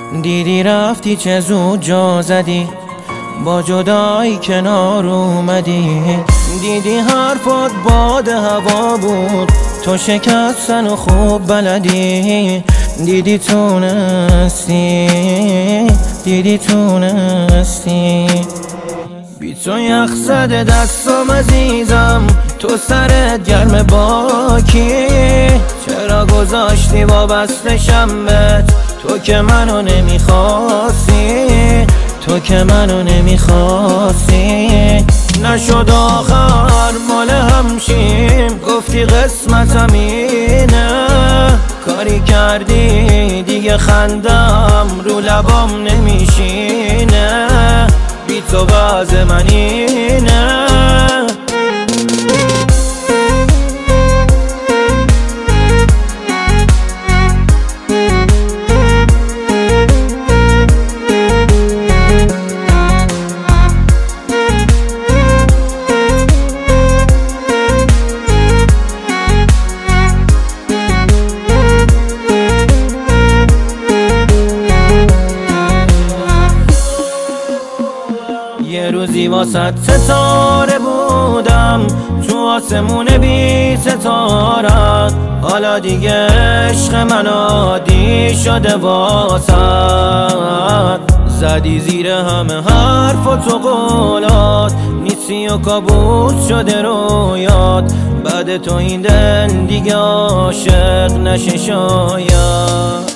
دیدی رفتی چه زود جا زدی، با جدایی کنار اومدی. دیدی حرفات باد هوا بود، تو شکستن و خوب بلدی. دیدی تونستی بی تو یخ زده دستم عزیزم، تو سرت گرم باکی. چرا گذاشتی وابسته شمت، تو که منو نمیخواستی. نشد آخر مال همشیم، گفتی قسمتم اینه. کاری کردی دیگه خندم رو لبام نمیشینه، بی تو وضع من اینه. یه روزی واسه ستاره بودم، تو آسمون بی ستارت. حالا دیگه عشق من عادی شده واسد. زدی زیر همه حرف و تو قولات، نیستی و کابوس شده رویات. بعد تو این دل دیگه عاشق نشه شاید.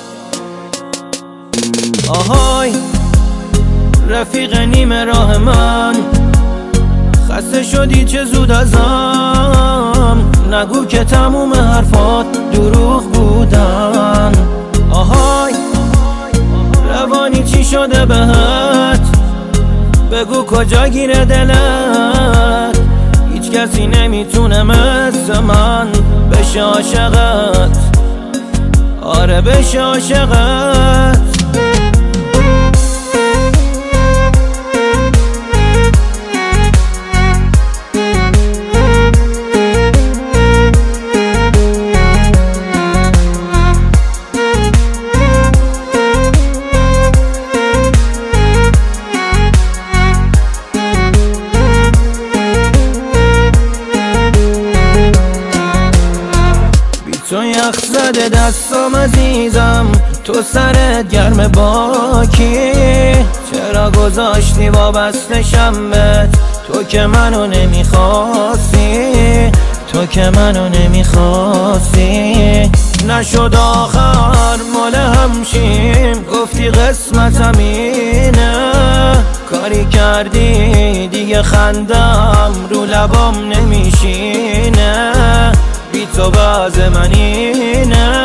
آهای رفیق نیمه راه من، خسته شدی چه زود ازم. نگو که تموم حرفات دروغ بودن. آهای روانی چی شده بهت، بگو کجا گیره دلت. هیچ کسی نمیتونه مثل من بشه عاشقت، آره بشه عاشقت. تو یخ زده دستم عزیزم، تو سرت گرم باکی. چرا گذاشتی وابسته شمت، تو که منو نمیخواستی. نشد آخر مال همشیم، گفتی قسمتم اینه. کاری کردی دیگه خندم رو لبام نمیشینه، بی تو وضع من اینه.